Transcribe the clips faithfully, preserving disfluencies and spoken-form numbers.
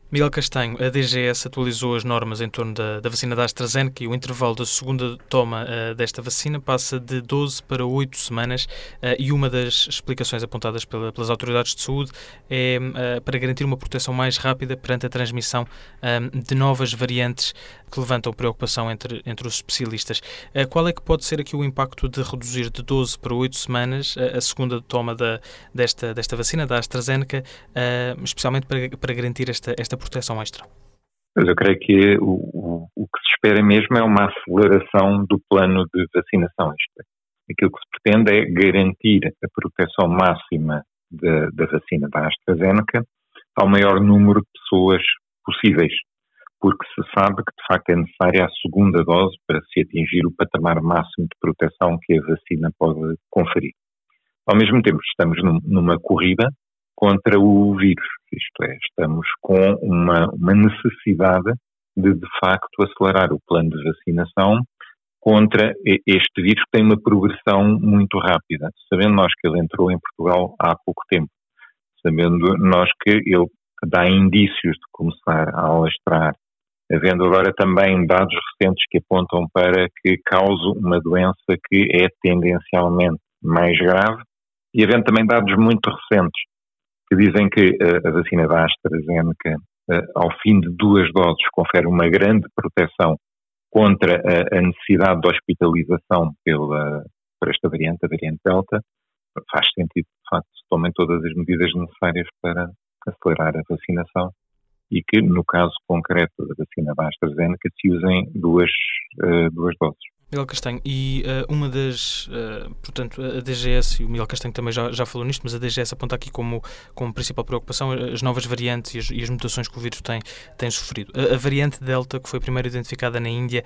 Miguel Castanho, a D G S atualizou as normas em torno da, da vacina da AstraZeneca e o intervalo da segunda toma uh, desta vacina passa de doze para oito semanas uh, e uma das explicações apontadas pela, pelas autoridades de saúde é uh, para garantir uma proteção mais rápida perante a transmissão um, de novas variantes que levantam preocupação entre, entre os especialistas. Uh, qual é que pode ser aqui o impacto de reduzir de doze para oito semanas uh, a segunda toma da, desta, desta vacina, da AstraZeneca, uh, especialmente para, para garantir esta, esta proteção extra? Mas eu creio que o, o, o que se espera mesmo é uma aceleração do plano de vacinação. Isto é, aquilo que se pretende é garantir a proteção máxima da, da vacina da AstraZeneca ao maior número de pessoas possíveis, porque se sabe que de facto é necessária a segunda dose para se atingir o patamar máximo de proteção que a vacina pode conferir. Ao mesmo tempo, estamos num, numa corrida contra o vírus, isto é, estamos com uma, uma necessidade de, de facto, acelerar o plano de vacinação contra este vírus que tem uma progressão muito rápida, sabendo nós que ele entrou em Portugal há pouco tempo, sabendo nós que ele dá indícios de começar a alastrar, havendo agora também dados recentes que apontam para que cause uma doença que é tendencialmente mais grave, e havendo também dados muito recentes que dizem que uh, a vacina da AstraZeneca, uh, ao fim de duas doses, confere uma grande proteção contra a, a necessidade de hospitalização pela, por esta variante, a variante Delta. Faz sentido, de facto, se tomem todas as medidas necessárias para acelerar a vacinação e que, no caso concreto da vacina da AstraZeneca, se usem duas, uh, duas doses. Miguel Castanho, e uh, uma das, uh, portanto, a D G S, e o Miguel Castanho também já, já falou nisto, mas a D G S aponta aqui como, como principal preocupação as novas variantes e as, e as mutações que o vírus tem, tem sofrido. A, a variante Delta, que foi primeiro identificada na Índia,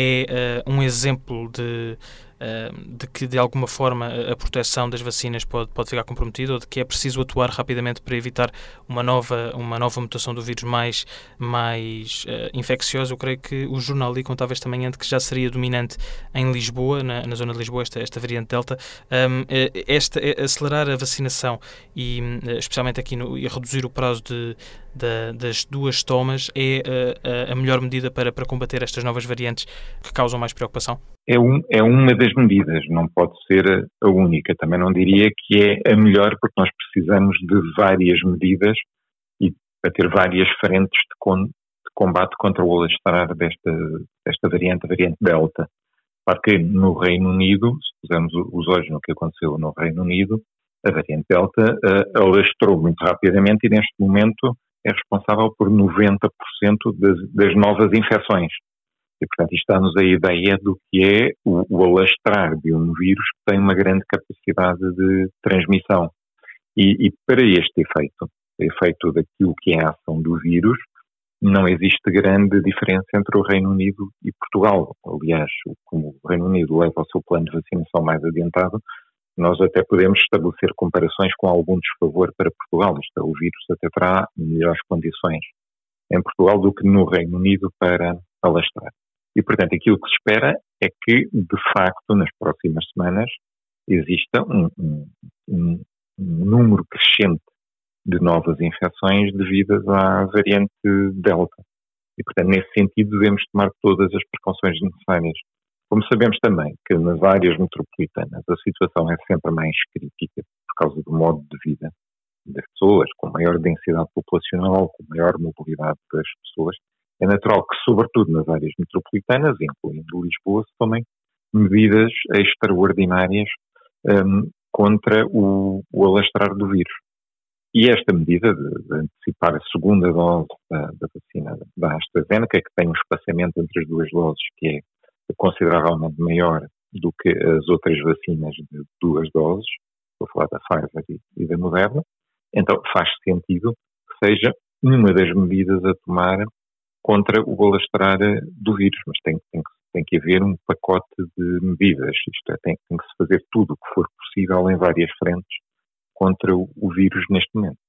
é uh, um exemplo de, uh, de que, de alguma forma, a proteção das vacinas pode, pode ficar comprometida, ou de que é preciso atuar rapidamente para evitar uma nova, uma nova mutação do vírus mais, mais uh, infecciosa. Eu creio que o jornal ali contava esta manhã de que já seria dominante em Lisboa, na, na zona de Lisboa, esta, esta variante Delta. Um, esta, acelerar a vacinação e, especialmente aqui, no, e reduzir o prazo de, de, das duas tomas é a, a melhor medida para, para combater estas novas variantes que causam mais preocupação? É, um, é uma das medidas, não pode ser a única. Também não diria que é a melhor, porque nós precisamos de várias medidas e para ter várias frentes de, con, de combate contra o alastrar desta, desta variante, a variante Delta. Claro que no Reino Unido, se pusermos os olhos no que aconteceu no Reino Unido, a variante Delta uh, alastrou muito rapidamente e neste momento é responsável por noventa por cento das, das novas infecções. E, portanto, isto dá-nos a ideia do que é o, o alastrar de um vírus que tem uma grande capacidade de transmissão. E, e para este efeito, efeito daquilo que é a ação do vírus, não existe grande diferença entre o Reino Unido e Portugal. Aliás, como o Reino Unido leva o seu plano de vacinação mais adiantado, nós até podemos estabelecer comparações com algum desfavor para Portugal. Isto é, o vírus até terá melhores condições em Portugal do que no Reino Unido para alastrar. E, portanto, aquilo que se espera é que, de facto, nas próximas semanas, exista um, um, um, um número crescente de novas infecções devidas à variante Delta. E, portanto, nesse sentido, devemos tomar todas as precauções necessárias. Como sabemos também que nas áreas metropolitanas a situação é sempre mais crítica por causa do modo de vida das pessoas, com maior densidade populacional, com maior mobilidade das pessoas, é natural que, sobretudo nas áreas metropolitanas, incluindo Lisboa, se tomem medidas extraordinárias um, contra o, o alastrar do vírus. E esta medida de, de antecipar a segunda dose da, da vacina da AstraZeneca, que tem um espaçamento entre as duas doses que é consideravelmente maior do que as outras vacinas de duas doses, vou falar da Pfizer e, e da Moderna, então faz sentido que seja uma das medidas a tomar contra o alastrar do vírus, mas tem, tem, tem que haver um pacote de medidas, isto é, tem, tem que se fazer tudo o que for possível em várias frentes contra o, o vírus neste momento.